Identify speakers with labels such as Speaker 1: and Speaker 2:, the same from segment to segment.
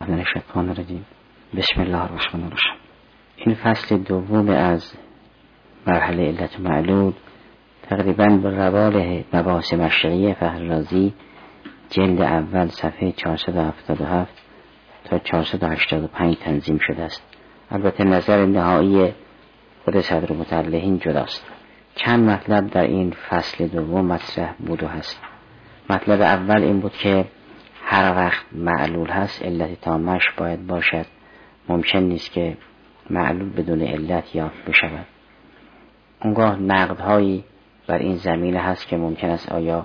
Speaker 1: من الشیطان الرجیم. بسم الله الرحمن الرحیم. این فصل دوم از مرحله علت معلول تقریباً به روال مباحث مشرعی فخر رازی جلد اول صفحه 477 تا 485 تنظیم شده است. البته نظر نهایی خود صدر مطلعین جداست. چند مطلب در این فصل دوم مطرح بود و هست. مطلب اول این بود که هر وقت معلول هست علت تامش باید باشد. ممکن نیست که معلول بدون علت یافت بشود. اونگاه نقدهایی بر این زمینه هست که ممکن است آیا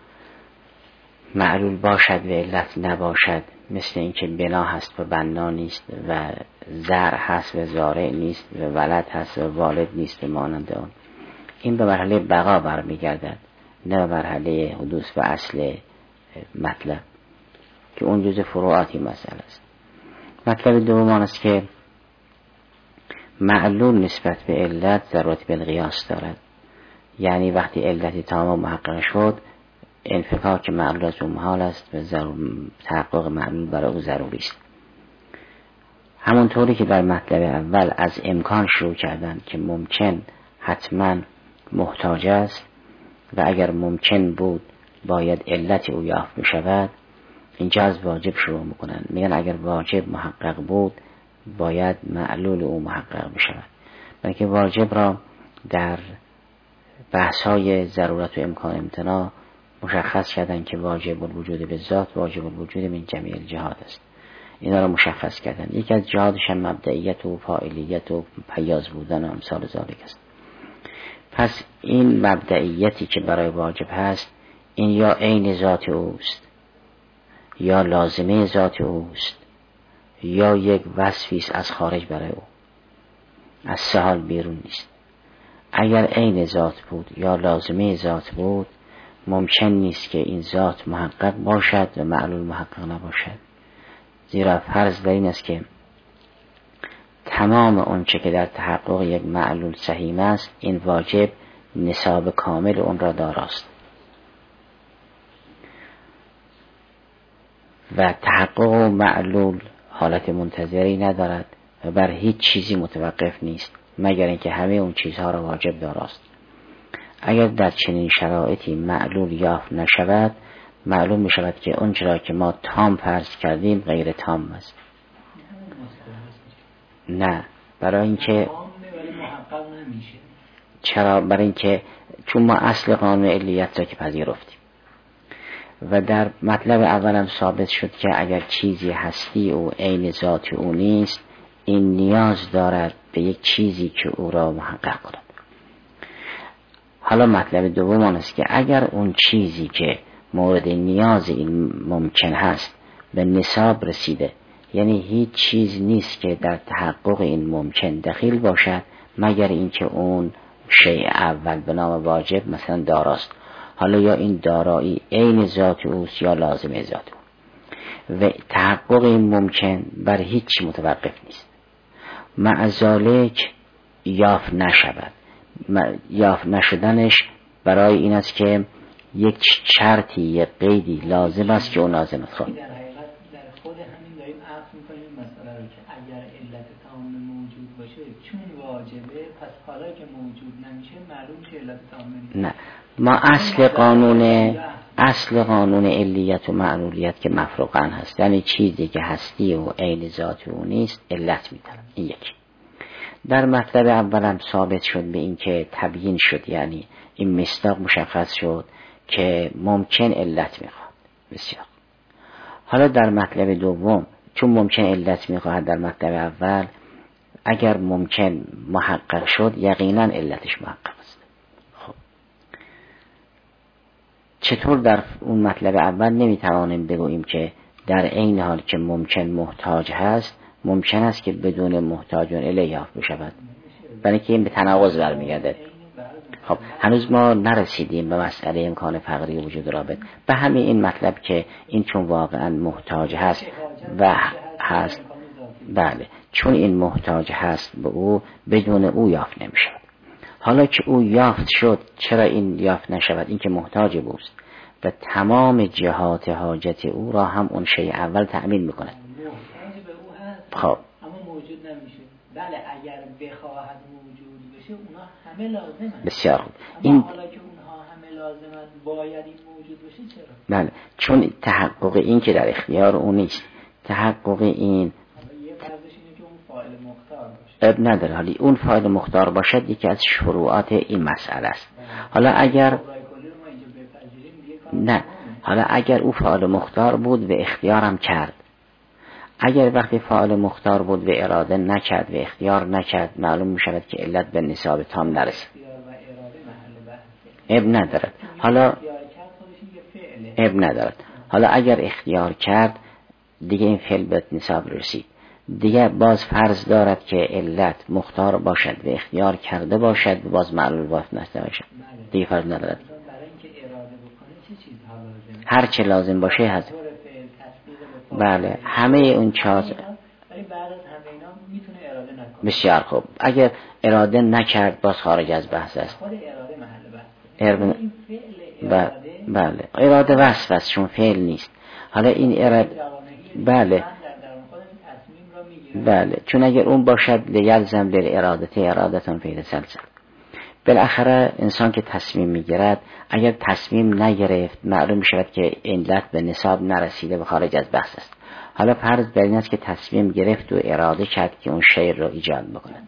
Speaker 1: معلول باشد و علت نباشد، مثل اینکه بنا هست و بنا نیست و زرع هست و زارع نیست و ولد هست و والد نیست و مانند آن. این به مرحله بقا برمیگردد، نه به مرحله حدوث و اصل مطلب که اون جزء فروعاتی مسئله است. مطلب دوم آن است که معلول نسبت به علت ضرورت بالقیاس دارد. یعنی وقتی علت تمام محقق شد انفکاک معلول از اون محال است و تحقق معلول برای او ضروری است. همونطوری که در مطلب اول از امکان شروع کردن که ممکن حتما محتاج است و اگر ممکن بود باید علت او یافت می شود، اینجا از واجب شروع میکنن. میگن اگر واجب محقق بود باید معلول او محقق می شود. بلکه واجب را در بحث‌های ضرورت و امکان امتناع مشخص کردن که واجب الوجود به ذات واجب الوجود من جمیع الجهات است. اینا را مشخص کردن. یکی از جهاتش مبدئیت و فاعلیت و پیاز بودن و امثال ذالک است. پس این مبدئیتی که برای واجب هست این یا عین ذات اوست یا لازمه ذات اوست یا یک وصفی است از خارج برای او، از سه حال بیرون نیست. اگر عین ذات بود یا لازمه ذات بود ممکن نیست که این ذات محقق باشد و معلول محقق نباشد، زیرا فرض بر این است که تمام اونچه که در تحقق یک معلول سهیم است این واجب نصاب کامل اون را داراست و تحقق معلول حالت منتظری ندارد و بر هیچ چیزی متوقف نیست مگر اینکه همه اون چیزها را واجب داراست. اگر در چنین شرایطی معلول یافت نشود معلوم می شود که اون چرا که ما تام فرض کردیم غیر تام است. نه، برای اینکه چرا؟ برای اینکه چون ما اصل قانون علیت را که پذیرفتیم و در مطلب اولم ثابت شد که اگر چیزی هستی او عین ذات او نیست این نیاز دارد به یک چیزی که او را محقق کند. حالا مطلب دوم آن است که اگر اون چیزی که مورد نیاز این ممکن هست به نصاب رسیده، یعنی هیچ چیز نیست که در تحقق این ممکن دخیل باشد مگر اینکه اون شیء اول به نام واجب مثلا داراست، حالا یا این دارایی عین ذات اوست یا لازمه ذات او و تحقق این ممکن بر هیچ متوقف نیست. مع ذالک یافت نشود. یافت نشدنش برای این است که یک شرطی یک قیدی لازم است که اون لازم است.
Speaker 2: در حقیقت در خود همین داریم عرض میکنیم مسئله رو که اگر علت تام موجود باشه چون واجبه پس حالا که موجود نمیشه معلوم که علت تام نیست.
Speaker 1: نه، ما اصل قانون علیت و معلولیت که مفروقاً هست، یعنی چیزی که هستی و عین ذات او نیست علت میدن. این یکی. در مطلب اولم ثابت شد به این که تبیین شد، یعنی این مصداق مشخص شد که ممکن علت میخواد. بسیار. حالا در مطلب دوم چون ممکن علت میخواد در مطلب اول اگر ممکن محقق شد یقینا علتش محقق است. خب چطور در اون مطلب اول نمیتوانیم بگوییم که در عین حال که ممکن محتاج هست ممکن است که بدون محتاجون الیه یافت بشود، برای که این به تناقض برمیگرده. خب هنوز ما نرسیدیم به مسئله امکان فقری وجود رابط. به همین این مطلب که این چون واقعا محتاج هست و هست، بله، چون این محتاج هست به او بدون او یافت نمیشود. حالا که او یافت شد چرا این یافت نشود؟ این که محتاج بوست و تمام جهات حاجت او را هم اون شیء اول تأمین میکند. خب
Speaker 2: اما موجود نمیشه. بله اگر بخواهد موجود بشه اونها همه لازمند.
Speaker 1: بسیار خوب.
Speaker 2: این حالا که اونها همه لازمند باید این موجود بشه چرا؟
Speaker 1: بله چون تحقق این که در اختیار اون نیست. تحقق این
Speaker 2: یه فرضش اینه که اون فاعل مختار باشه.
Speaker 1: اب نداره. حالی اون فاعل مختار باشد یکی از شروعات این مسئله است. حالا اگر نه، حالا اگر او فاعل مختار بود و اختیارم کرد، اگر وقتی فاعل مختار بود و اراده نکرد و اختیار نکرد، معلوم می شود که علت به نصاب تام نرسید. اب ندارد. حالا اب ندارد. حالا اگر اختیار کرد دیگه این فعل به نصاب رسید، دیگه باز فرض دارد که علت مختار باشد و اختیار کرده باشد و باز معلول واف نشده باشد، دیگه فرض ندارد. هر چه لازم باشه هست. بله همه اون چهار. بسیار خوب. اگر اراده نکرد باز خارج از بحث است. بله اراده وصف است چون فعل نیست. حالا این اراده بله چون اگر اون باشد لیلزم ارادتون فعل سلسل. بالاخره انسان که تصمیم میگیرد اگر تصمیم نگرفت معلوم میشود که علت به نصاب نرسیده و خارج از بحث است. حالا فرض بر این است که تصمیم گرفت و اراده کرد که اون شی رو ایجاد بکند.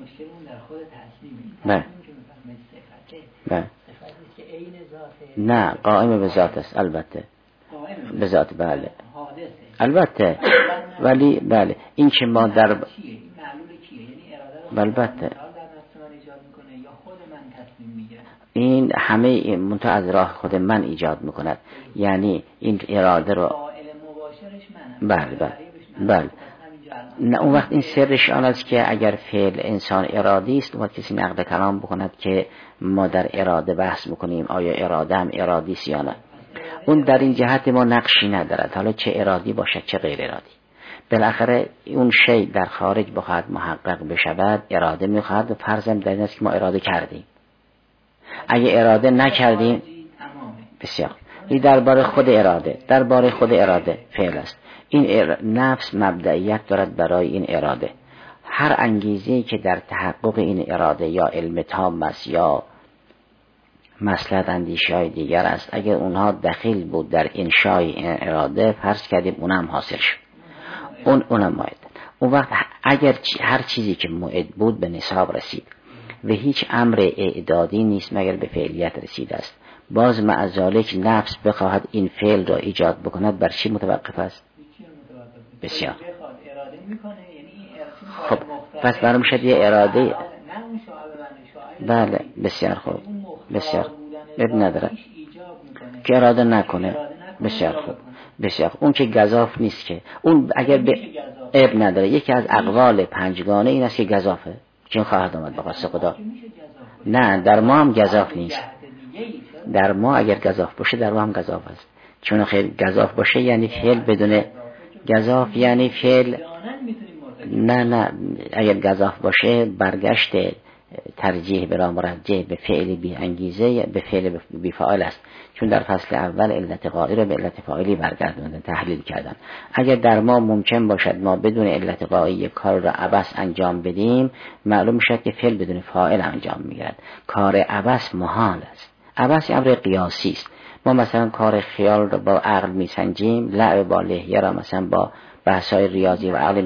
Speaker 1: بله نه قائم به ذات است البته به ذات. بله البته ولی بله این که ما در البته این همه منتها از راه خود من ایجاد میکند، یعنی این اراده رو بله نه اون وقت این سرش آن است که اگر فعل انسان ارادی است اون وقت کسی نقد کلام بکند که ما در اراده بحث میکنیم آیا اراده هم ارادی است یا نه. اون در این جهت ما نقشی ندارد، حالا چه ارادی باشد چه غیر ارادی. بالاخره اون شی در خارج بخواهد محقق بشود اراده میخواهد و فرضم در این است که ما اراده کردیم. اگه اراده نکردیم بسیار این درباره خود اراده فعل است. این نفس مبدئیت دارد برای این اراده. هر انگیزه‌ای که در تحقق این اراده یا علم تام است یا مصلحت اندیشه‌های دیگر است، اگر اونها دخیل بود در انشای این اراده فرض کردیم اونم حاصل شد، اونم موعد. اون وقت اگر هر چیزی که موعد بود به نصاب رسید و هیچ امر اعدادی نیست مگر به فعلیت رسیده است، باز مع ذالک نفس بخواهد این فعل را ایجاد بکند بر چی متوقف است؟ بسیار خب پس برام شد یه اراده. بله بسیار خوب بسیار اب نداره که اراده نکنه. بسیار خوب بسیار خوب. اون که گزاف نیست که اون اگر به اب نداره. یکی از اقوال پنجگانه این است که گزافه چون خواهد آمد به قصد خدا. نه در ما هم گزاف نیست. در ما اگر گزاف باشه در ما هم گزاف است، چون خیلی گزاف باشه یعنی فعل بدون گزاف یعنی فعل. نه اگر گزاف باشه برگشت ترجیح برای مرجح به فعل بی انگیزه به فعل بی فاعل است، چون در فصل اول علت غایی را به علت فاعلی برگردوندن تحلیل کردن. اگر در ما ممکن باشد ما بدون علت غایی کار را عبث انجام بدیم معلوم میشد که فعل بدون فاعل انجام میگیرد. کار عبث محال است. عبث امر قیاسی است. ما مثلا کار خیال را با عقل میسنجیم، لعب با لحیه را مثلا با بحث‌های ریاضی و عقل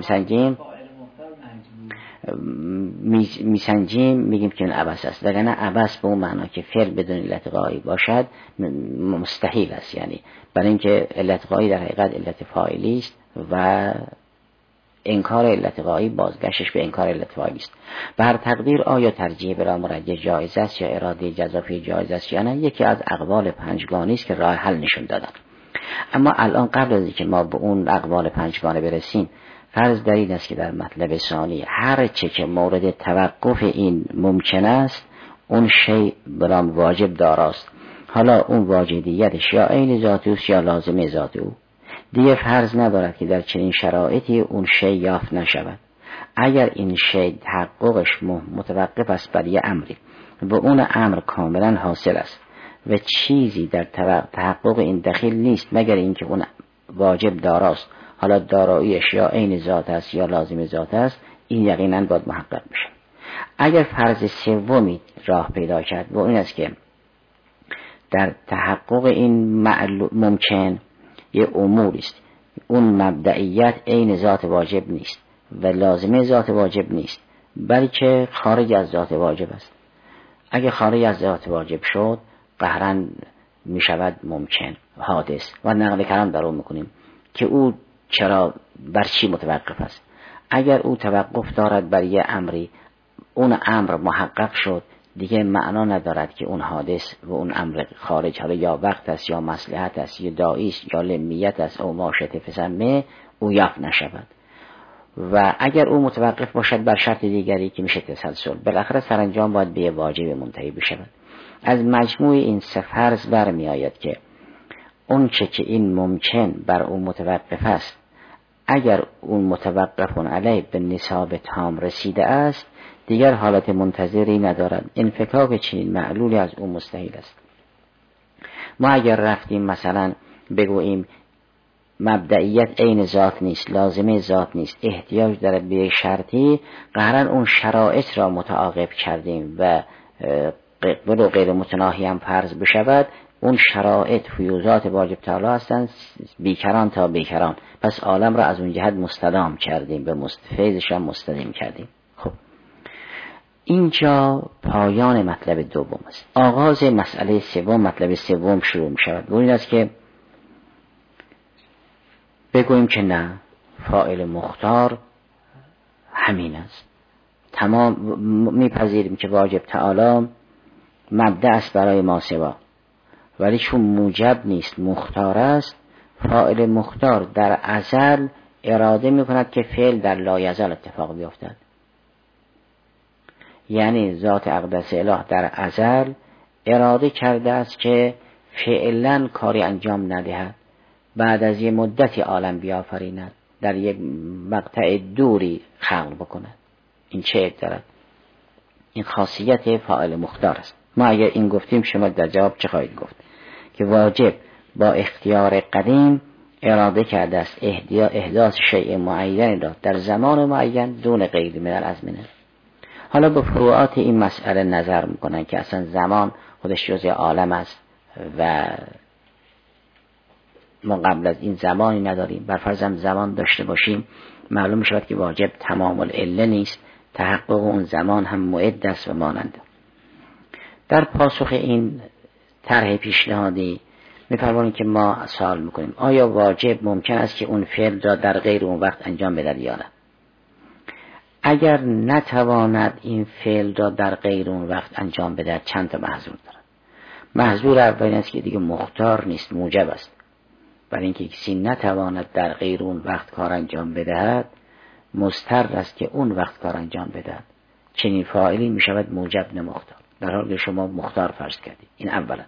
Speaker 1: میسنجیم میگیم که این عبث است. وگرنه عبث به اون معنا که فعل بدون علت غایی باشد مستحیل است، یعنی برای اینکه علت غایی در حقیقت علت فاعلی است و انکار علت غایی بازگشتش به انکار علت فاعلی است. به هر تقدیر آیا ترجیح برای مرجح جایز است یا اراده جزافی جایز است یا نه یکی از اقوال پنجگانه است که راه حل نشون دادن. اما الان قبل از اینکه ما به اون اقوال پنجگانه برسیم فرض در این است که در مطلب ثانی هر چه که مورد توقف این ممکن است اون شی برام واجب داراست. حالا اون واجبیتش یا عین ذات اوست یا لازم ذات او. دیگه فرض ندارد که در چنین شرایطی اون شی یافت نشود. اگر این شی تحققش متوقف است بر یه امری و اون امر کاملا حاصل است و چیزی در تحقق این دخیل نیست مگر اینکه اون واجب داراست، حالا داراییش یا عین ذات است یا لازم ذات است، این یقینا باید محقق بشه. اگر فرض سومی راه پیدا کرد و این است که در تحقق این ممکن یه اموری است، اون مبدئیت عین ذات واجب نیست و لازمه ذات واجب نیست، بلکه خارج از ذات واجب است. اگه خارج از ذات واجب شد قهرن می شود ممکن حادث و نقل کلام در اون میکنیم که او چرا بر چی متوقف است. اگر او توقف دارد بر یه امری، اون امر محقق شد، دیگه معنا ندارد که اون حادث و اون امر خارج، حالا یا وقت است یا مصلحت است یا داعی است یا لمیت است او ماشته فسمه، او یافت نشود. و اگر او متوقف باشد بر شرط دیگری که میشه تسلسل، بالاخره سرانجام باید به واجب منتهی بشود. از مجموع این سه فرض برمی آید که اون چه که این ممکن بر اون متوقف است، اگر اون متوقفون علیه به نصاب تام رسیده است، دیگر حالت منتظری ندارد. انفکاک چنین معلولی از اون مستحیل است. ما اگر رفتیم مثلا بگوییم مبدئیت عین ذات نیست، لازمه ذات نیست، احتیاج دارد به شرطی، قهرن اون شرایط را متعاقب کردیم و ولو غیر متناهی هم فرض بشود، اون شرایط فیوزات واجب تعالی هستند بیکران تا بیکران، پس عالم را از اون جهت مستدام کردیم، به فیضش هم مستدیم کردیم. خب اینجا پایان مطلب دوم است. آغاز مسئله سوم، مطلب سوم شروع می شود و این است که بگوییم که نه، فاعل مختار همین است. تمام میپذیریم که واجب تعالی مبدأ است برای ما سوا، ولی چون موجب نیست مختار است، فاعل مختار در ازل اراده میکند که فعل در لایزال اتفاق بیفتد. یعنی ذات اقدس اله در ازل اراده کرده است که فعلا کاری انجام ندهد، بعد از یه مدتی عالم بیافریند، در یک مقطع دوری خلق بکند. این چه دارد؟ این خاصیت فاعل مختار است. ما اگر این گفتیم شما در جواب چه خواهید گفت؟ که واجب با اختیار قدیم اراده کرده است احداث شیء معین را در زمان معین دون غیر من الازمنه. حالا به فروعات این مسئله نظر میکنن که اصلا زمان خودش جزء عالم است و ما قبل از این زمانی نداریم. بر فرض هم زمان داشته باشیم، معلوم می شود که واجب تمام العله نیست، تحقق اون زمان هم معد است و مانند. در پاسخ این طرح پیشنهادی می‌فرمایند که ما سوال میکنیم آیا واجب ممکن است که اون فعل را در غیر اون وقت انجام بدهد یا نه؟ اگر نتواند این فعل را در غیر اون وقت انجام بدهد چند تا محظور دارد. محظور اول است که دیگه مختار نیست، موجب است. برای اینکه کسی نتواند در غیر اون وقت کار انجام بدهد، مضطر است که اون وقت کار انجام بدهد. چنین فاعلی می شود موجب نه مختار، در حالی که شما مختار فرض کردید. این اولا.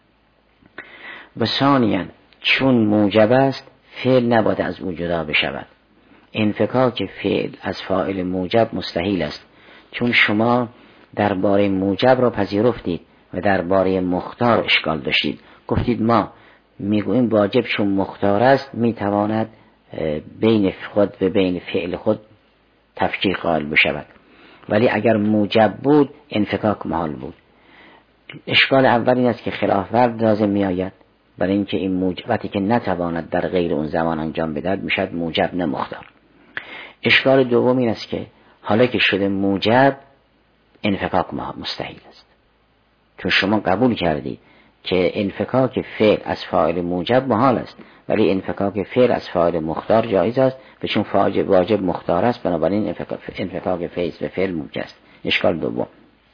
Speaker 1: و ثانیاً چون موجب است فعل نباید از او جدا بشود. انفکاک فعل از فاعل موجب مستحیل است، چون شما درباره موجب را پذیرفتید و درباره مختار اشکال داشتید. گفتید ما میگوییم واجب چون مختار است میتواند بین خود و بین فعل خود تفکیک قائل بشود، ولی اگر موجب بود انفکاک محال بود. اشکال اول این است که خلاف ورد لازم می آید، برای اینکه این موجبتی که نتواند در غیر اون زمان انجام بدهد میشد موجب نه مختار. اشکال دوم این است که حالا که شده موجب انفکاک مستحیل است، چون شما قبول کردید که انفکاک فعل از فاعل موجب محال است، ولی انفکاک فعل از فاعل مختار جایز است و چون واجب مختار است بنابراین انفکاک فعل ممکن است. اشکال دوم.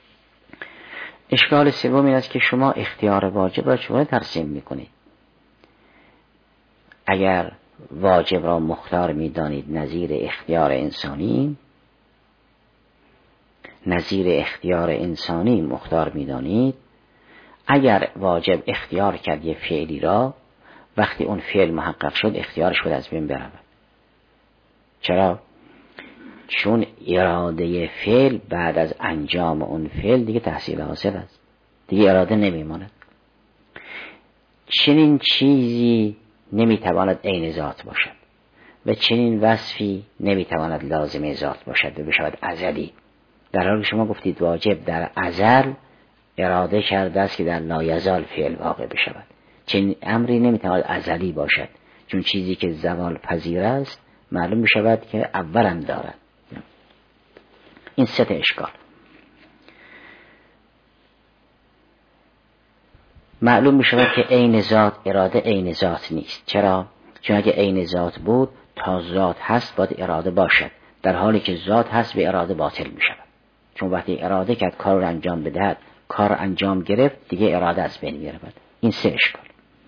Speaker 1: اشکال سوم این است که شما اختیار واجب را چگونه ترسیم میکنید؟ اگر واجب را مختار میدانید نظیر اختیار انسانی مختار میدانید، اگر واجب اختیار کرد یه فعلی را، وقتی اون فعل محقق شد اختیارش بود از بین برود. چرا؟ چون اراده فعل بعد از انجام اون فعل دیگه تحصیل حاصل است، دیگه اراده نمیماند. چنین چیزی نمیتواند عین ذات باشد، و چنین وصفی نمیتواند لازمه ذات باشد و بشود ازلی، در حالی شما گفتید واجب در ازل اراده کرده است که در لایزال فعل واقع بشود. چنین امری نمیتواند ازلی باشد، چون چیزی که زوال پذیر است معلوم بشود که اولم دارد. این سه اشکال. معلوم بشود که عین ذات اراده عین ذات نیست. چرا؟ چون اگه عین ذات بود تا ذات هست باید اراده باشد، در حالی که ذات هست به اراده باطل می شود. چون وقتی اراده کرد کار رو انجام بدهد، کار انجام گرفت، دیگه اراده از بین می رود. این سه اشکال.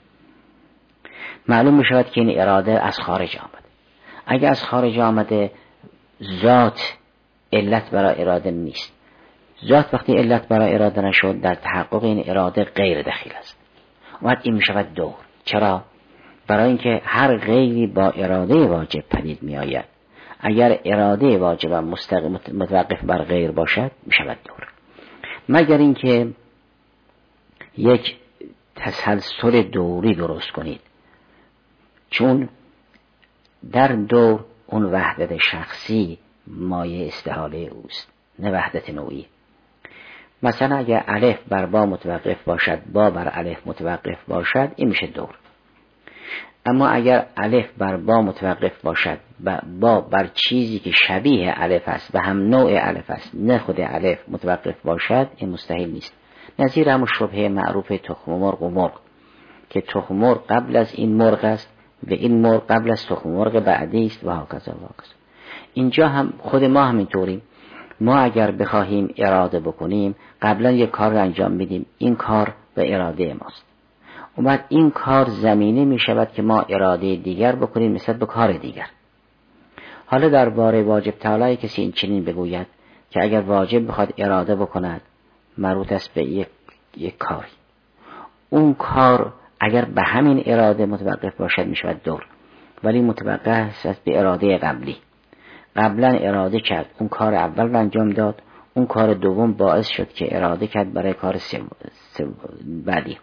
Speaker 1: معلوم می شود که این اراده از خارج آمده. اگه از خارج آمده ذات علت برای اراده نیست. ذات وقتی علت برای اراده نشد در تحقق این اراده غیر دخیل است. اومد این می شود دور. چرا؟ برای اینکه هر غیری با اراده واجب پدید می آید. اگر اراده واجب متوقف بر غیر باشد می شود دور. مگر اینکه یک تسلسل دوری درست کنید، چون در دور اون وحدت شخصی مایه استحاله اوست، نه وحدت نوعی. مثلا اگر الف بر با متوقف باشد، با بر الف متوقف باشد، این میشه دور. اما اگر الف بر با متوقف باشد، با بر چیزی که شبیه الف است و هم نوع الف است، نه خود الف متوقف باشد، این مستحیل نیست. نظیر همون شبهه معروف تخم مرغ و مرغ، که تخم مرغ قبل از این مرغ است و این مرغ قبل از تخم مرغ بعدی است و هکذا و هکذا. اینجا هم خود ما همینطوریم. ما اگر بخواهیم اراده بکنیم قبلا یک کار رو انجام میدیم، این کار به اراده ماست. بعد این کار زمینه می شود که ما اراده دیگر بکنیم نسبت به کار دیگر. حالا درباره واجب تعالی کسی این چنین بگوید که اگر واجب بخواد اراده بکند مربوط است به یک کاری، اون کار اگر به همین اراده متوقف باشد می شود دور، ولی متوقف است به اراده قبلی. قبلا اراده کرد، اون کار اول انجام داد، اون کار دوم باعث شد که اراده کرد برای کار بعدی.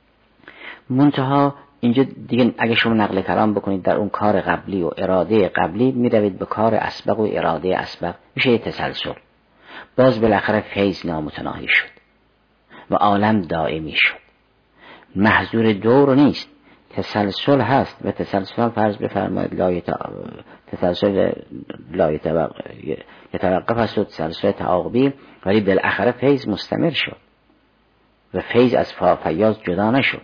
Speaker 1: منتها اینجا دیگه اگه شما نقل کلام بکنید در اون کار قبلی و اراده قبلی می روید به کار اسبق و اراده اسبق، میشه تسلسل. باز بالاخره فیض نامتناهی شد و عالم دائمی شد. محظور دور نیست، تسلسل هست و تسلسل فرض بفرمایید تسلسل لا یتوقف است و تسلسل تعاقبی، ولی بالاخره فیض مستمر شد و فیض از فیاض جدا نشد.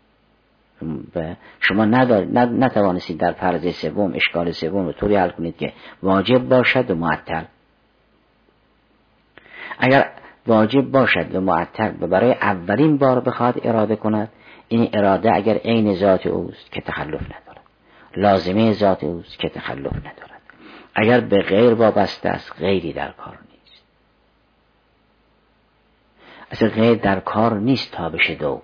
Speaker 1: و شما نتوانستید در فرض سوم اشکال سوم رو طوری حل کنید که واجب باشد و معطل. اگر واجب باشد و معطل و برای اولین بار بخواد اراده کند، این اراده اگر عین ذات اوست که تخلف ندارد، لازمه ذات اوست که تخلف ندارد. اگر به غیر وابسته است غیری در کار نیست، اصلا غیر در کار نیست تا بشه دور.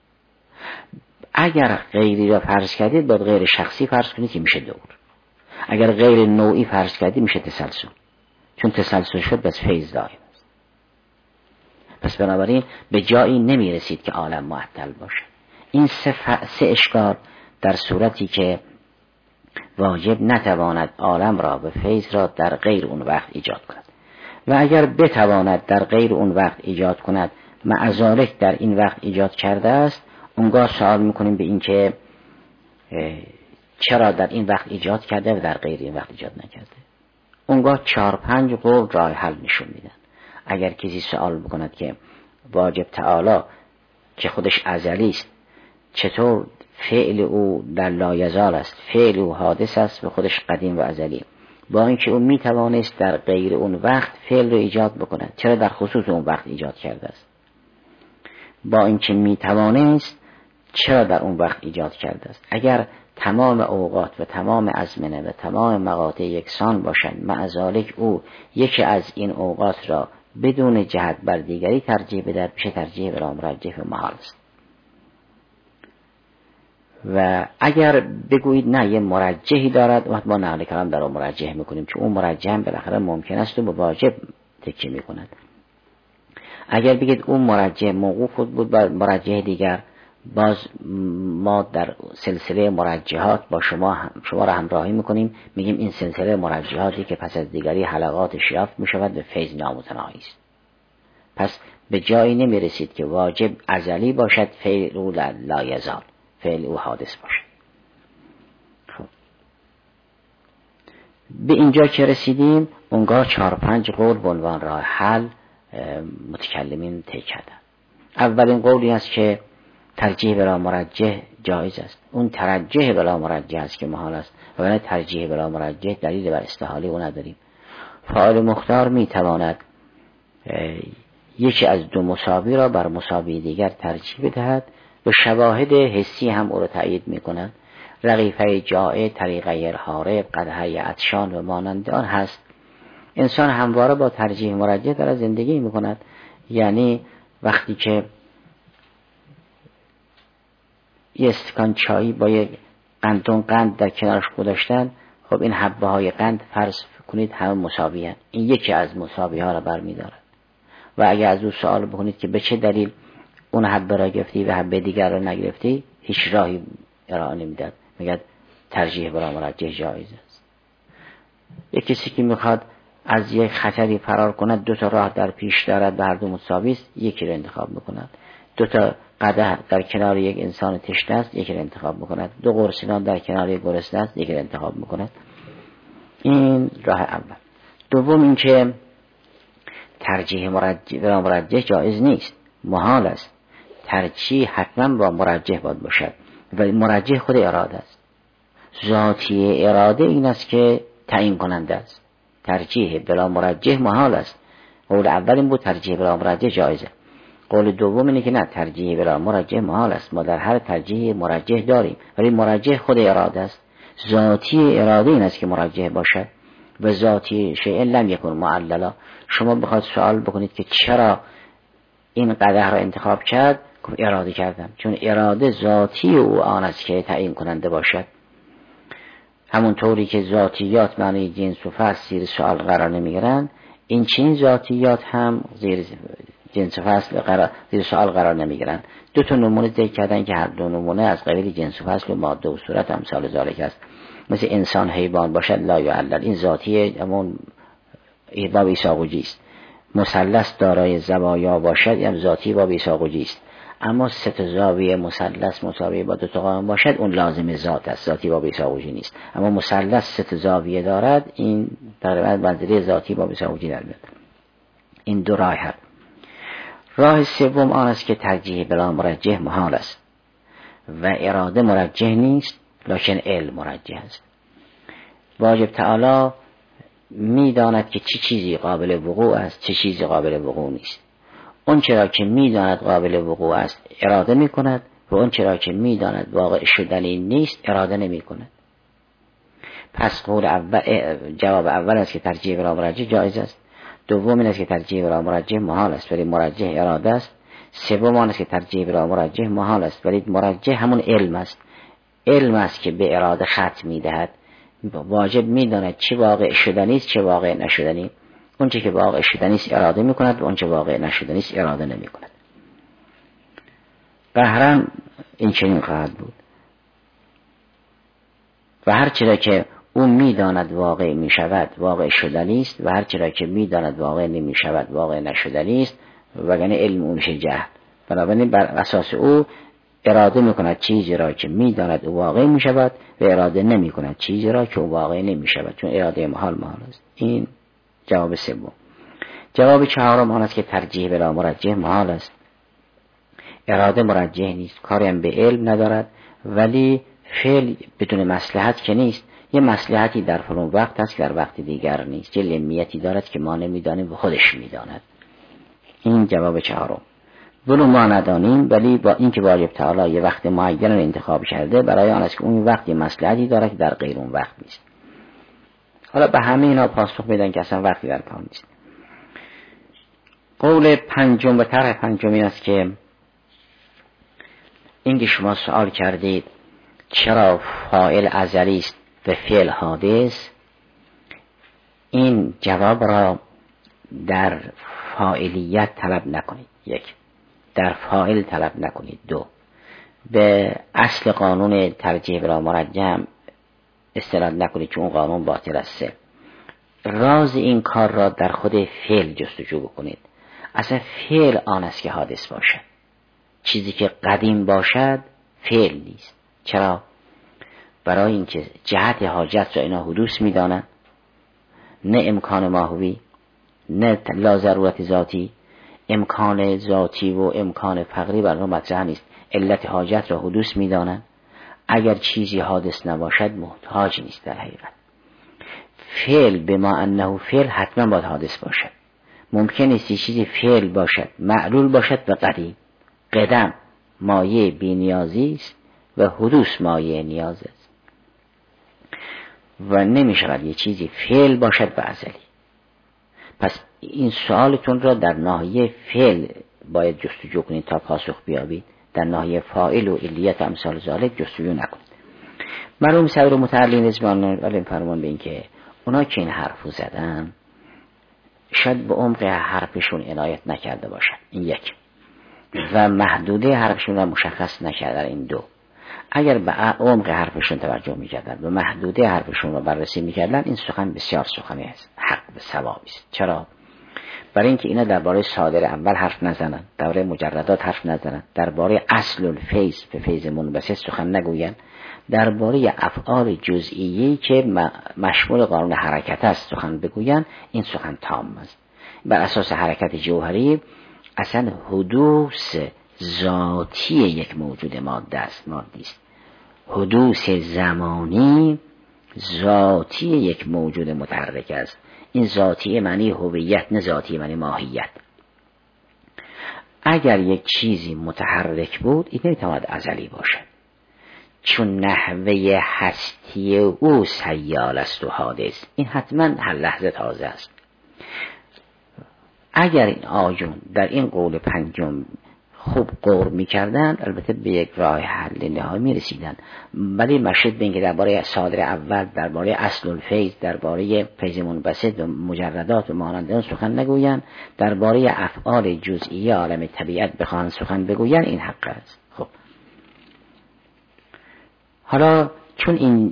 Speaker 1: اگر غیری را فرض کردید باید غیر شخصی فرض کنید که میشه دور. اگر غیر نوعی فرض کردید میشه تسلسل، چون تسلسل شد بس فیض دائم است. پس بنابراین به جایی نمیرسید که عالم معطل باشد. این سه اشکال در صورتی که واجب نتواند عالم را به فیض را در غیر اون وقت ایجاد کند، و اگر بتواند در غیر اون وقت ایجاد کند معذالک در این وقت ایجاد کرده است، اونگاه سوال میکنیم به این که چرا در این وقت ایجاد کرده و در غیر این وقت ایجاد نکرده. اونگاه 4-5 قول راه حل نشون میدن. اگر کسی سوال بکند که واجب تعالی که خودش ازلی است چطور فعل او در لایزال است، فعل او حادث است و خودش قدیم و ازلی، با اینکه او میتوانست در غیر اون وقت فعل رو ایجاد بکند، چرا در خصوص اون وقت ایجاد کرده است؟ با اینکه میتوانست چرا در اون وقت ایجاد کرده است؟ اگر تمام اوقات و تمام ازمنه و تمام مقاطع یکسان باشند، معذالک او یکی از این اوقات را بدون جهت بر دیگری ترجیح بدهد، میشه ترجیح بلا مرجح و محال است. و اگر بگویید نه یه مرجحی دارد، وقت ما نقل کلام در اون مرجح میکنیم، چون اون مرجح هم بالاخره ممکن است و به واجب تکیه میکند. اگر بگید اون مرجح موقوف بود بر مرجح دیگر باز ما در سلسله مرجحات با شما را همراهی میکنیم، میگیم این سلسله مرجحاتی که پس از دیگری حلقاتش یافت میشود به فیض نامتناهی است. پس به جایی نمیرسید که واجب ازلی باشد، فعل او لا یزال، فعل او حادث باشد. خب به اینجا که رسیدیم اونگاه 4-5 قول به عنوان راه حل متکلمین طی کردن. اولین قولی است که ترجیح بلا مرجح جایز است. اون ترجیح بلا مرجح است که محال است، وگرنه ترجیح بلا مرجح دلیل بر استحاله او نداریم. فاعل مختار میتواند یکی از دو مساوی را بر مساوی دیگر ترجیح بدهد و شواهد حسی هم او را تأیید میکنند. رغیفه جائع، طریقه حارب، قدحه عطشان و مانند آن هست. انسان همواره با ترجیح مرجح دارد زندگی میکند. یعنی وقتی که یه استکان چایی با یک قندون قند در کنارش گذاشتن، خب این حبه های قند فرض کنید همه مساوی هستند، این یکی از مساوی ها را برمی‌دارد. و اگر از او سوال بکنید که به چه دلیل اون حبه را گرفتی و حبه دیگر را نگرفتی، هیچ راهی ارائه نمیداد، میگه ترجیح برای مرجح جایز است. یک کسی که میخواد از یک خطری فرار کند، 2 تا راه در پیش دارد و هر دو مساوی است، یکی را انتخاب میکند. 2 تا قدح در کنار یک انسان تشنه است، یکی را انتخاب میکند. 2 گرسنه در کنار یک گرسنه است، یکی را انتخاب میکند. این راه اول. دوم اینکه ترجیح مرجح جایز نیست، محال است. ترجیح حتما با مرجح باید باشد و مرجح خود اراده است. ذاتی اراده این است که تعیین کننده است. ترجیح بلا مرجح محال است. قول اول این بود ترجیح بلا مرجح جایزه. قول دوم اینه که نه، ترجیح بلا مرجح محال است. ما در هر ترجیح مرجح داریم، ولی مرجح خود اراده است. ذاتی اراده این است که مرجح باشد و ذاتی شیء لم یکن معللا. شما بخواید سوال بکنید که چرا این قدح را انتخاب کرد، اراده کردم، چون اراده ذاتی او آن است که تعیین کننده باشد. همون طوری که ذاتیات معنی جنس و فصل زیر سوال قرار نمیگیرند، این چنین ذاتیات هم زیر جنس و فصل زیر سوال قرار نمیگیرند. 2 تا نمونه ذکر کردن که هر 2 نمونه از قبیل جنس و فصل و ماده و صورت امثال ذالک است. مثل انسان حیوان باشد لا یعلل، این ذاتی همون باب ایساقوجی است. مثلث دارای زوایا باشد، این ذاتی باب ایساقوجی است. اما 3 تا زاویه مثلث مساوی با 2 تا قائم باشد، اون لازم ذات است، ذاتی باب ایساقوجی نیست. اما مثلث 3 تا زاویه دارد، این تقریبا منزله ذاتی باب ایساقوجی در میاد. این 2 راه هست. راه سوم آن است که ترجیح بلا مرجح محال است و اراده مرجح نیست، لکن علم مرجح است. واجب تعالی میداند که چه چیزی قابل وقوع است، چه چیزی قابل وقوع نیست. اون چرا که میداند قابل وقوع است اراده میکند و اون چرا که میداند واقع شدنی نیست اراده نمیکند. پس قول اول، جواب اول است که ترجیح بلا مرجح جایز است. دوم این است که ترجیح بلا مرجح محال است ولی مرجح اراده است. سوم آن است که ترجیح بلا مرجح محال است ولی مرجح همون علم است. علم است که به اراده ختم میدهد. واجب میداند چه واقع شدنی است چه واقع نشدنی. اون چه که واقع شدنی است اراده میکند و اون چه واقع نشدنی است اراده نمیکند. قهرا این چنین خواهد بود. و هر چیزی که او میداند واقع میشود واقع شدنی است و هر چیزی که میداند واقع نمیشود واقع نشدنی است، وگرنه علم اون میشه جهل. بنابراین بر اساس او اراده میکند چیزی را که میداند او واقع میشود و اراده نمیکند چیزی را که او واقع نمیشود، چون اراده محال است. این جواب سوم. جواب چهارم آن است که ترجیح بلا مرجح محال است. اراده مرجح نیست، کاری هم به علم ندارد، ولی فعل بدون مصلحت که نیست. یه مصلحتی در فلان وقت هست که در وقت دیگر نیست، یه لمیتی دارد که ما نمیدانیم و خودش میداند. این جواب چهارم. ولو ما ندانیم، ولی با اینکه واجب تعالی یه وقت معین رو انتخاب کرده، برای آن است که اون وقت یه مصلحتی داره که در غیر اون وقت نیست. حالا به همه اینا پاسخ بدن که اصلا وقتی در کار نیست. قول پنجم و طرح پنجم این است که اینکه شما سوال کردید چرا فاعل ازلی است و فعل حادث، این جواب را در فاعلیت طلب نکنید. 1. در فاعل طلب نکنید. 2. به اصل قانون ترجیح بلا مرجح استناد نکنید که اون قانون باطل است. راز این کار را در خود فعل جستجو بکنید. اصلا فعل آن است که حادث باشد. چیزی که قدیم باشد فعل نیست. چرا؟ برای اینکه جهت حاجت را اینا حدوث می‌دانند، نه امکان ماهوی، نه لا ضرورت ذاتی. امکان ذاتی و امکان فقری برای مطرح نیست. علت حاجت را حدوث می‌دانند. اگر چیزی حادث نباشد محتاج نیست. در حقیقت فعل بما انه فعل حتما باید حادث باشد. ممکن است چیزی فعل باشد معلول باشد و قدیم. قدم مایه بی‌نیازی است و حدوث مایه نیاز است و نمی‌شود یه چیزی فعل باشد و ازلی. پس این سوالتون را در ناحیه فعل باید جستجو کنید تا پاسخ بیابید. در ناحیه فاعل و علیت امثال ذالک جستجو نکنید. مرحوم صدر متعلی رضوان الله فرمان به این که اونا که این حرفو زدن شاید به عمق حرفشون عنایت نکرده باشن، این یک، و محدوده حرفشون را مشخص نکردن، این دو. اگر به عمق حرفشون توجه میکردن و محدوده حرفشون را بررسی میکردن، این سخن بسیار سخنی است، حق به صوابی است. چرا؟ برای اینکه اینا درباره صادر اول حرف نزنن، درباره مجردات حرف نزنن، درباره اصل الفیض به فیض منبسط سخن نگوین، درباره افعال جزئیه‌ای که مشمول قانون حرکت است سخن بگوین. این سخن تام است. بر اساس حرکت جوهری اصلا حدوث ذاتی یک موجود مادی است. حدوث زمانی ذاتی یک موجود متحرک است. این ذاتی معنی هویت، نه ذاتی معنی ماهیت. اگر یک چیزی متحرک بود این نمیتواند ازلی باشد، چون نحوه هستی او سیال است و حادث. این حتما هر لحظه تازه است. اگر این آیون در این قول پنجم خوب غور می‌کردن، البته به یک راه حل نهایی می‌رسیدن. ولی مشهد به اینکه درباره صادر اول، درباره اصل الفیض، درباره فیض منبسط و مجردات و مانند آن سخن نگویند، درباره افعال جزئی عالم طبیعت بخواهند سخن بگویند، این حق است. خب حالا چون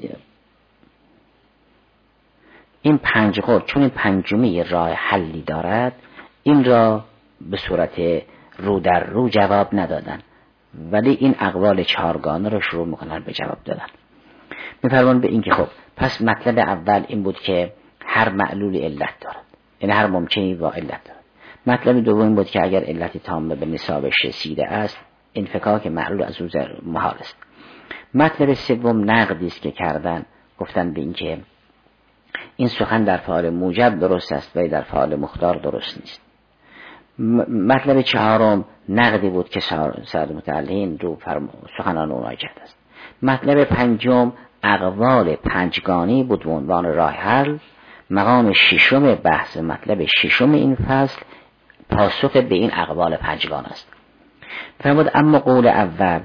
Speaker 1: این پنج قول، چون این پنجمی راه حلی دارد، این را به صورت رو در رو جواب ندادن، ولی این اقوال چهارگانه رو شروع میکنن به جواب دادن. میفرمان به این که خب پس مطلب اول این بود که هر معلول علت دارد، یعنی هر ممکنی با علت دارد. مطلب دوم این بود که اگر علت تامه به نصابش رسیده است، انفکاک معلول از او محال است. مطلب سوم نقدی است که کردن، گفتن به این که این سخن در فعال موجب درست است و در فعال مختار درست نیست. مطلب چهارم نقدی بود که صدر متعلین رو سخنان اونها کرده است. مطلب پنجم اقوال پنجگانی بود به عنوان راه حل. مقام ششم بحث، مطلب ششم این فصل پاسخ به این اقوال پنجگان است. فرمود اما قول اول،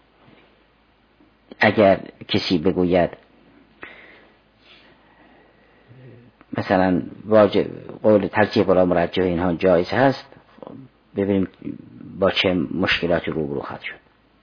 Speaker 1: اگر کسی بگوید مثلا واجب قول ترجیح بلا مرجح اینها جایز هست، ببینیم با چه مشکلاتی روبرو خواهد شد.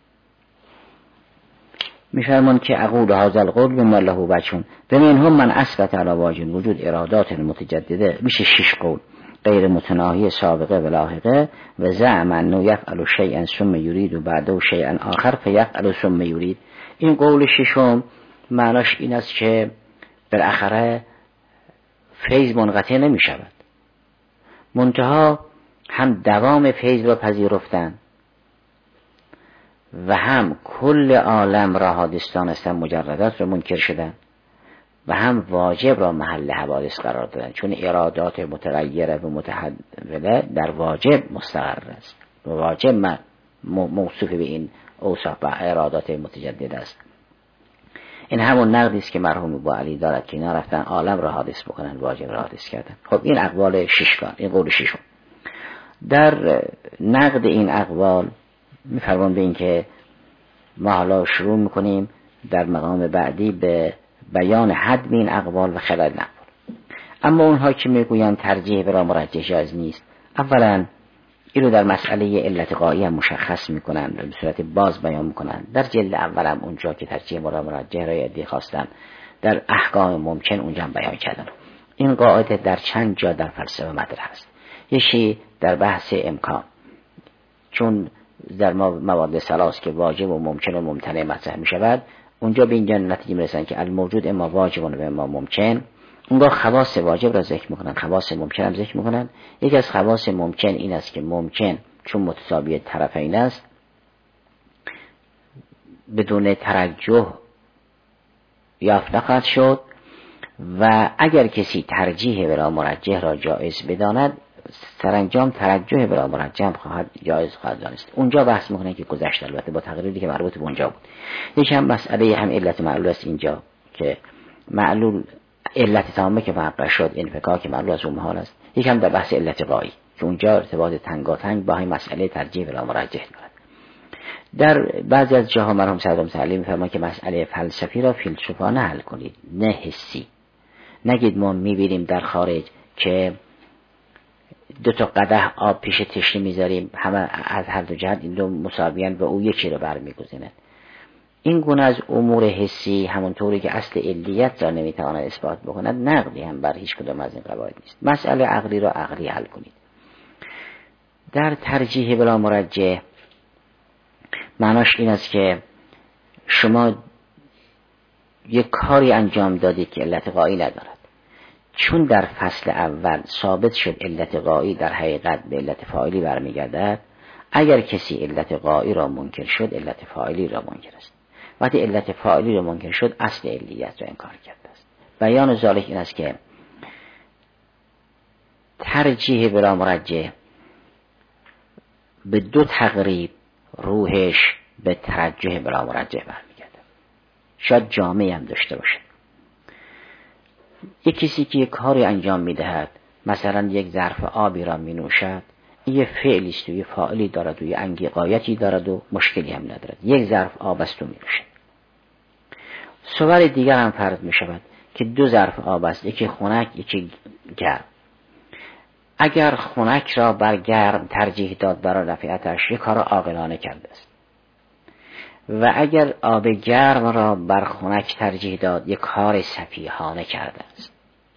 Speaker 1: میفرمان که اقول هذا القول بما له وجه بمنهم من اثبت علی وجه وجود ارادات متجدده. میشه 6 قول غیر متناهی سابقه و لاحقه و زعم انه یفعل شیئا ثم یرید و بعده شیئا آخر فیفعل ثم یرید. این قول ششم معناش این است که بالاخره فیض منقطع نمی شود، منتها هم دوام فیض را پذیرفتن و هم کل عالم را حادث دانستن، مجردات را منکر شدن، و هم واجب را محل حوادث قرار دادن، چون ارادات متغیره و متحوله در واجب مستقر است و واجب موصوف به این اوصاف و ارادات متجدد است. این همون نقدی است که مرحوم ابو علی دارد که اینا رفتن عالم را حادث بکنن، واجب را حادث کردن. خب این اقوال ششگان، این قول ششم. در نقد این اقوال میفرمان به این که ما حالا شروع میکنیم در مقام بعدی به بیان حد این اقوال و خلل اقوال. اما اونها که میگویند ترجیح برای مرجح جایز نیست، اولا این رو در مسئله علت غایی هم مشخص میکنن، به صورت باز بیان میکنن. در جلد اول هم اونجا که ترجیح مرجح را ادعی خواستن، در احکام ممکن اونجا هم بیان کردن. این قاعده در چند جا در فلسفه مطرح هست. یکی در بحث امکان، چون در مواد ثلاث که واجب و ممکن و ممتنع مطرح می شود، اونجا به اینجا نتیجه می رسند که الموجود اما واجب و اما ممکن. اونجا خواص واجب را ذکر میکنن، خواص ممکن هم ذکر میکنن. یکی از خواص ممکن این است که ممکن چون متساوی طرفین است بدون ترجح یافت نخواهد شد و اگر کسی ترجیح بلا مرجح را جایز بداند، سرانجام ترجح بلا مرجح خواهد جایز خواهد دانست. اونجا بحث میکنه که گذشت، البته با تقریری که مربوط به اونجا بود. یکی هم مسئله هم علت معلول است اینجا که معلول علت تامه که محقق شد، انفکاک معلول از اون محال است. یکی هم در بحث علت غایی که اونجا ارتباط تنگاتنگ با این مسئله ترجیح بلا مرجح دارد. در بعضی از جاها مرحوم صدر متعلی میفرماید که مسئله فلسفی را فیلسوفانه حل کنید، نه حسی. نگید ما میبینیم در خارج که دو تا قدح آب پیش تشنه میذاریم، همه از هر دو جهت این دو مساویان و او یکی رو برمیگزیند. این گونه از امور حسی همونطوری که اصل علیت را نمیتواند اثبات بکند، نقلی هم بر هیچ کدام از این قواعد نیست. مسئله عقلی را عقلی حل کنید. در ترجیح بلا مرجح معناش این است که شما یک کاری انجام دادید که علت غایی ندارد. چون در فصل اول ثابت شد علت غایی در حقیقت به علت فاعلی برمیگردد، اگر کسی علت غایی را منکر شد، علت فاعلی را منکر است. وقتی علت فاعلی را منکر شد، اصل علیت را انکار کرده است. بیان ذالک این است که ترجیح بلا مرجح به دو تقریب روحش به ترجیح بلا مرجح برمیگرده. شاید جامعه هم داشته باشه. یک کسی که یک کاری انجام میدهد، مثلا یک ظرف آبی را می نوشد، این یه فعلی است و یه فاعلی دارد و یه انگی غایتی دارد و مشکلی هم ندارد. یک ظرف آب است و می نوشد. صور دیگر هم فرض می شود که دو ظرف آب است، یکی خنک یکی گرم. اگر خنک را بر گرم ترجیح داد برای رفعتش، یک کار عاقلانه کرده است. و اگر آب گرم را بر خنک ترجیح داد، یک کار سفیهانه کرده است.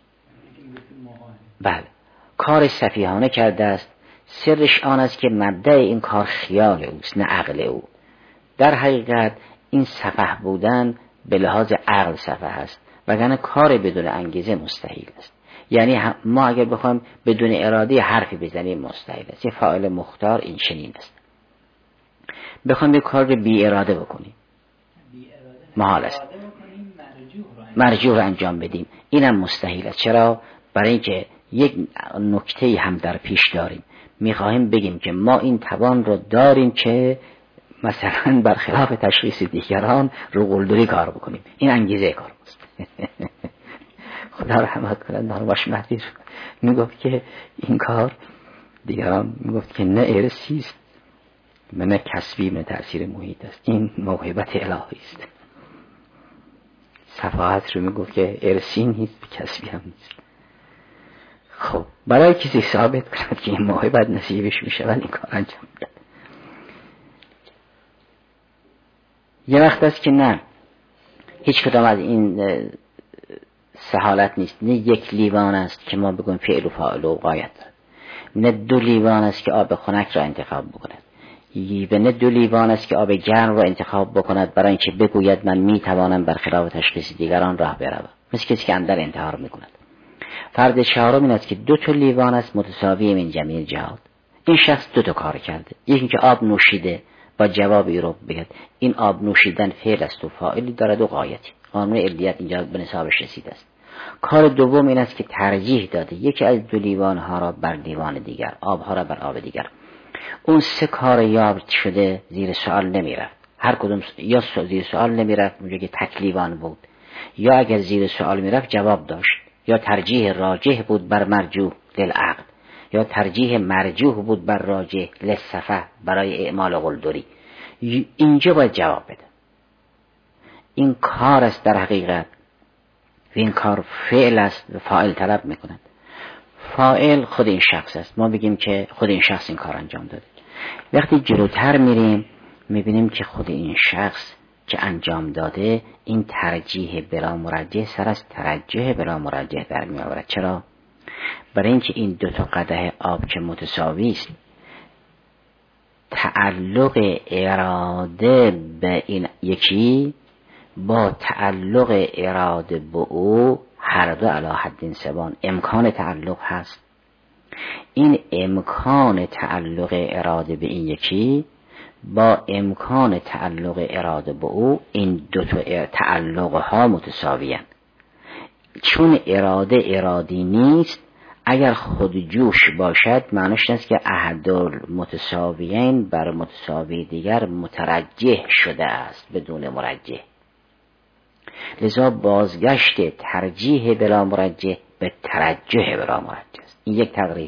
Speaker 1: بله، کار سفیهانه کرده است. سرش آن است که مبدأ این کار خیال اوست، نه عقل او. در حقیقت این سفه بودن به لحاظ عقل سفه است، وگرنه کار بدون انگیزه مستحیل است. یعنی ما اگر بخوایم بدون اراده حرفی بزنیم مستحیل است. یه فاعل مختار این چنین است. بخوایم یک کار رو بی اراده بکنیم محال است. مرجوح رو انجام بدیم اینم مستحیل است. چرا؟ برای اینکه یک نکته هم در پیش داریم. میخواهیم بگیم که ما این توان رو داریم که مثلا برخلاف تشخیص دیگران رو قلدری کار بکنیم. این انگیزه کار است. خدا رحمت کنه نارماش مهدی میگفت که این کار، دیگران میگفت که نه ارثی است، نه کسبی، نه تأثیر محیط است، این موهبت الهی است. صفاحت رو میگفت که ارثی نیست، کسبی هم نیست. خب برای کسی ثابت کرد که این موهبت نصیبش میشه ولی این کار انجام میده. یه وقت است که نه، هیچ کدام از این سهالت نیست. نه یک لیوان است که ما بگویم فعل و فاعل و غایت دارد، نه دو لیوان است که آب خنک را انتخاب بکند، نه دو لیوان است که آب گرم را انتخاب بکند برای اینکه بگوید من میتوانم برخلاف تشخیص دیگران راه بروم، مثل کسی که اندر انتحار میکند. فرد چهارم این است که دو تا لیوان است متساوی من جمیع جهات. این شخص دو تا کار کرده. یکی که آب نوشیده با جواب ای رو بگید این آب نوشیدن فعل است و فاعلی دارد و غایتی. قانون علیت اینجا به نصابش رسیده است. کار دوم این است که ترجیح داده یکی از دو لیوان ها را بر لیوان دیگر، آب ها را بر آب دیگر. اون سه کار یافت شده زیر سوال نمی رفت. هر کدوم یا زیر سوال نمی رفت اونجا که تک لیوان بود، یا اگر زیر سوال می رفت جواب داشت، یا ترجیح راجح بود بر مرجوح للعقل، یا ترجیح مرجوح بود بر راجح للصفه برای اعمال قلدری. اینجا باید جواب بده. این کار است در حقیقت و این کار فعل است و فاعل طلب میکنند. فاعل خود این شخص است. ما بگیم که خود این شخص این کار انجام داده. وقتی جلوتر میریم میبینیم که خود این شخص که انجام داده این ترجیح بلا مرجح سر از ترجیح بلا مرجح در می آورد. چرا؟ برای اینکه این دو تا قدح آب که متساوی است، تعلق اراده به این یکی با تعلق اراده به او هر دو علی حد سوان امکان تعلق هست. این امکان تعلق اراده به این یکی با امکان تعلق اراده به او، این دو تا تعلق ها متساوی هستند. چون اراده ارادی نیست، اگر خود جوش باشد معنیش است که احدال متساویین بر متساوی دیگر مترجح شده است بدون مرجح. لذا بازگشت ترجیح بلا مرجح به ترجح بلا مرجح است. این یک تقریب.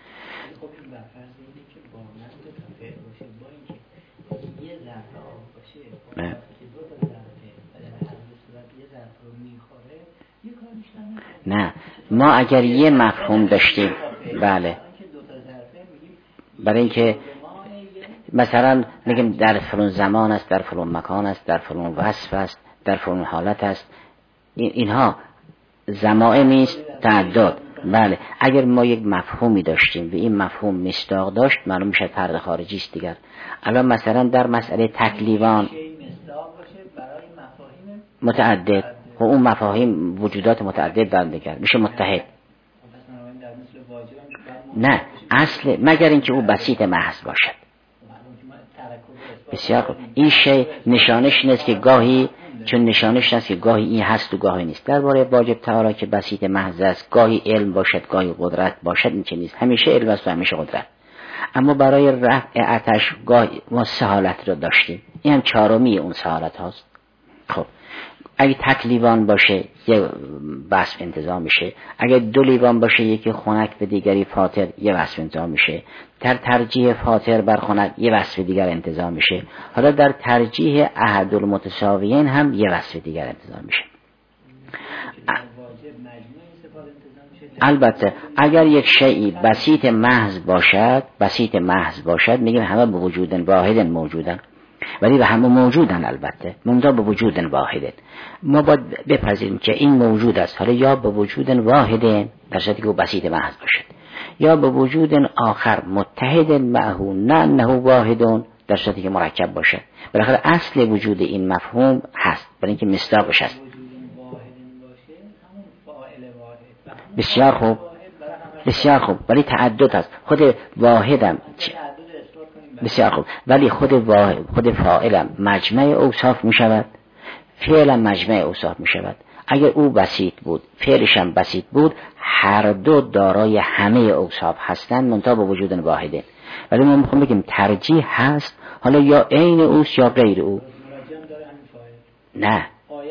Speaker 1: نه، ما اگر یه مفهوم داشتیم، بله، برای اینکه مثلا میگیم در فلان زمان است، در فلان مکان است، در فلان وصف است، در فلان حالت است، اینها زمائم نیست، تعدد. بله، اگر ما یک مفهومی داشتیم و این مفهوم مصداق داشت معلوم میشه فرد خارجی است دیگر. الان مثلا در مسئله تکلیفان متعدد و اون مفاهیم وجودات متعدد در دیگر میشه متحد. نه، اصل مگر اینکه او بسیط محض باشد. بسیار خوب. این شی نشانش نیست که گاهی، چون نشانش نیست که گاهی این هست و گاهی نیست. درباره واجب تعالی که بسیط محض است، گاهی علم باشد گاهی قدرت باشد، این چه نیست، همیشه علم است و همیشه قدرت. اما برای رفع آتش گاهی ما سه حالت رو داشتیم، این هم چهارمی اون سه حالت هاست. خب اگه تک لیوان باشه یه وصف انتظام میشه، اگه دو لیوان باشه یکی خنک و دیگری فاتر یه وصف انتظام میشه، در ترجیح فاتر بر خنک یه وصف دیگر انتظام میشه، حالا در ترجیح احد المتساویین هم یه وصف دیگر انتظام میشه. البته اگر یک شیئی بسیط محض باشد میگیم همه به وجود واحد موجودن، ولی به همه موجودن، البته منتها به وجود واحد. ما باید بپذیریم که این موجود است، حالا یا به وجود واحد در صورتی که او بسیط محض باشد، یا به وجود آخر متحد معه نه انه واحد در صورتی که مرکب باشد. بالاخره اصل وجود این مفهوم هست، برای اینکه مصداقش هست. بسیار خوب، بسیار خوب، ولی تعدد هست. خود واحدم بسیار خوب، ولی خود فاعلم مجمع اوصاف می شود، فعلم مجمع اوصاف می شود. اگر او بسیط بود فعلش هم بسیط بود، هر دو دارای همه اوصاف هستند منتها با وجود واحده. ولی ما میخوام بگیم ترجیح هست، حالا یا عین اوست یا غیر او. نه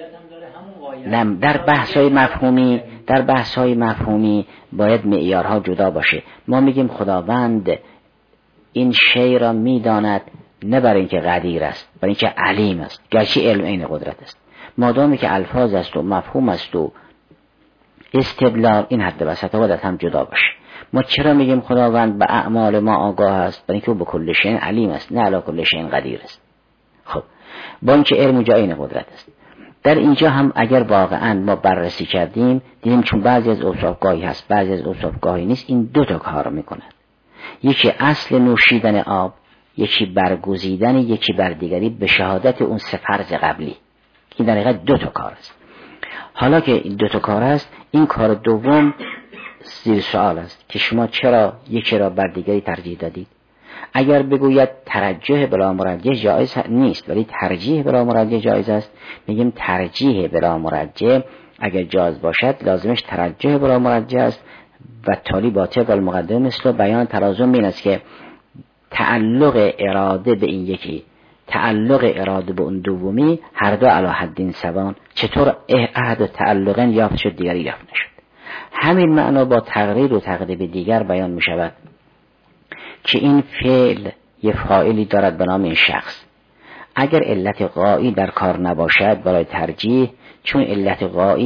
Speaker 1: در بحث‌های مفهومی باید معیارها جدا باشه. ما میگیم خداوند این شی را میداند نه برای اینکه قدیر است، برای اینکه علیم است، گرچه علم عین قدرت است. مادامی که الفاظ است و مفهوم است و استدلال، این حد وسط باید هم جدا باشه. ما چرا میگیم خداوند به اعمال ما آگاه است؟ برای اینکه او به کل شیء علیم است، نه علی کل شیء قدیر است. خب با اینکه علم جای عین قدرت است. در اینجا هم اگر واقعا ما بررسی کردیم دیدیم چون بعضی از اوصاف گاهی هست بعضی از اوصاف گاهی نیست، این دو تا کار میکنند. یکی اصل نوشیدن آب، یکی برگزیدن یکی بر دیگری به شهادت اون سه فرض قبلی. این در حقیقت دو تا کار است. حالا که این دو تا کار است، این کار دوم زیر سوال است که شما چرا یکی را بر دیگری ترجیح دادید. اگر بگوید ترجیح بلا مرجح جایز نیست ولی ترجیح بلا مرجح جایز است، میگیم ترجیح بلا مرجح اگر جایز باشد لازمش ترجیح بلا مرجح است و تالی با طبق المقدم مثل بیان تلازم این است که تعلق اراده به این یکی تعلق اراده به اون دومی هر دو علی حد سوان. چطور احد تعلقا یافت شد دیگری یافت نشد؟ همین معنا با تقریر و تقریب دیگر بیان می شود که این فعل یه فاعلی دارد به نام این شخص. اگر علت غایی در کار نباشد برای ترجیح، چون علت غایی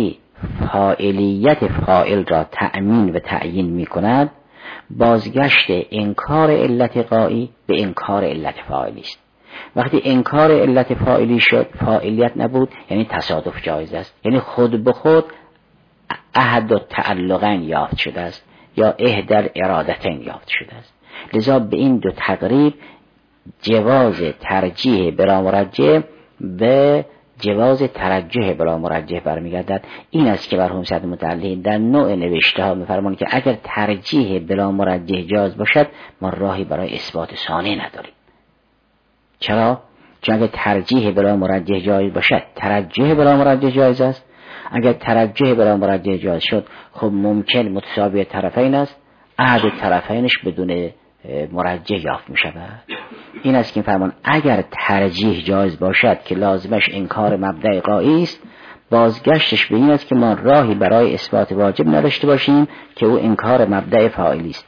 Speaker 1: فاعلیت فاعل را تأمین و تعیین می کند، بازگشت انکار علت غایی به انکار علت فاعلی است. وقتی انکار علت فاعلی شد، فاعلیت نبود، یعنی تصادف جایز است، یعنی خود به خود احد التعلقین یافت شده است یا احدى الارادتین یافت شده است. لذا به این دو تقریب جواز ترجیح بلا مرجح به جواز ترجح بلا مرجح برمیگردد. این است که مرحوم سید متعلی در نوع نوشته ها می‌فرمایند که اگر ترجیح بلا مرجح جاز باشد، ما راهی برای اثبات ثانی نداریم. چرا؟ چون اگر ترجیح بلا مرجح جایز باشد، ترجیح بلا مرجح جایز است. اگر ترجیح بلا مرجح جایز شد، خب ممکن متساوی طرفین است، احد طرفینش بدون مرجح یافت می شود. این است که فرمان اگر ترجیح جایز باشد که لازمش انکار مبدأ غایی است، بازگشتش به این است که ما راهی برای اثبات واجب نداشته باشیم که او انکار مبدأ فاعلی است.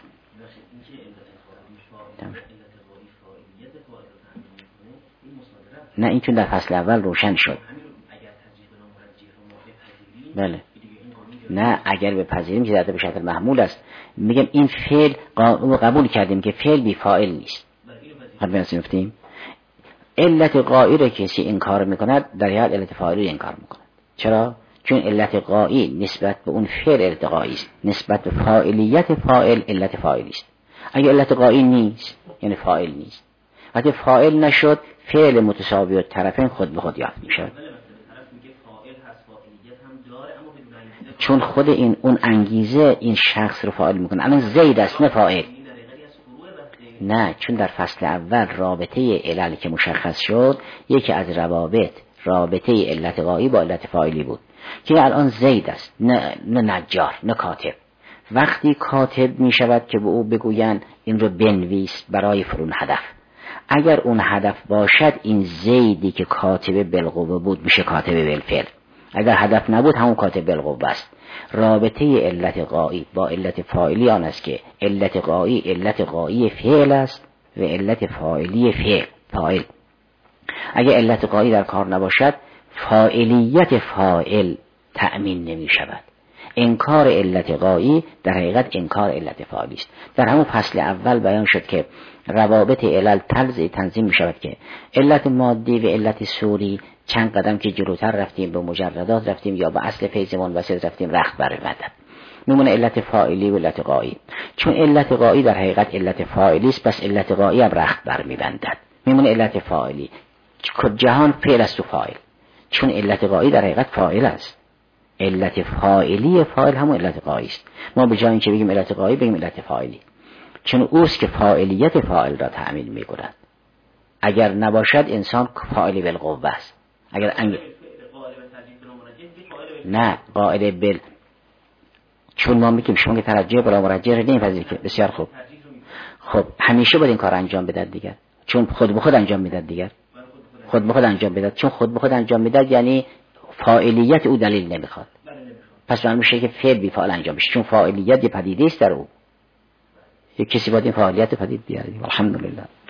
Speaker 1: نه، این چون در فصل اول روشن شد. بله. نه، اگر بپذیریم که ذات به شکل محمول است، میگم این فعل قبول کردیم که فعل بی فاعل نیست. حالا نگفتیم علت غایی را کسی انکار میکند، در حقیقت علت فاعلی انکار میکند. چرا؟ چون علت غایی نسبت به اون فعل علت غایی است، نسبت به فاعلیت فاعل علت فاعلی است. اگر علت غایی نیست یعنی فاعل نیست. وقتی فاعل نشد، فعل متساوی الطرفین خود به خود یافت میشود. چون خود این اون انگیزه این شخص رو فاعل میکنه. الان زید است نه فاعل. نه، چون در فصل اول رابطه علل که مشخص شد، یکی از روابط رابطه علت غایی با علت فاعلی بود که الان زید است نه نجار نه کاتب. وقتی کاتب می شود که به او بگویند این رو بنویس برای فرون هدف، اگر اون هدف باشد، این زیدی که کاتب بالقوه بود میشه کاتب بالفعل. اگر هدف نبود همون کاتب بالقوه است. رابطه علت غایی با علت فاعلی آن است که علت غایی فعل است و علت فاعلی فاعل. اگر علت غایی در کار نباشد، فاعلیت فاعل تأمین نمی شود. انکار علت غایی در حقیقت انکار علت فاعلی است. در همون فصل اول بیان شد که روابط علل تنظیم می شود که علت مادی و علت صوری، چند قدم که جلوتر رفتیم به مجردات رفتیم یا به اصل فیض منبسط رفتیم، رخت برمی‌گردد. میمونه علت فاعلی و علت غایی. چون علت غایی در حقیقت علت فاعلی است، پس علت غایی هم رخت برمی‌بندد. میمونه علت فاعلی. جهان فعل است و فاعل. چون علت غایی در حقیقت فاعل است، علت فاعلی فاعل هم علت غایی است. ما به جای اینکه بگیم علت غایی بگیم علت فاعلی، چون اوست که فاعلیت فاعل را تأمین می‌کند. اگر نباشد انسان فاعل بالقوه است. نه قائل بل، چون ما میگیم شما که ترجیح بلا مرجح رو نمی‌پذیرید که بسیار خوب. خب همیشه باید این کار انجام بدهد دیگر، چون خود به خود انجام میداد دیگر. خود به خود انجام بدهد، چون خود به خود انجام میداد یعنی فاعلیت او دلیل نمیخواد. پس معلوم میشه که فعل بی فاعل انجام میشه، چون فاعلیت یه پدیده است در او. یک کسی باید این فاعلیت پدید بیاره. الحمدلله.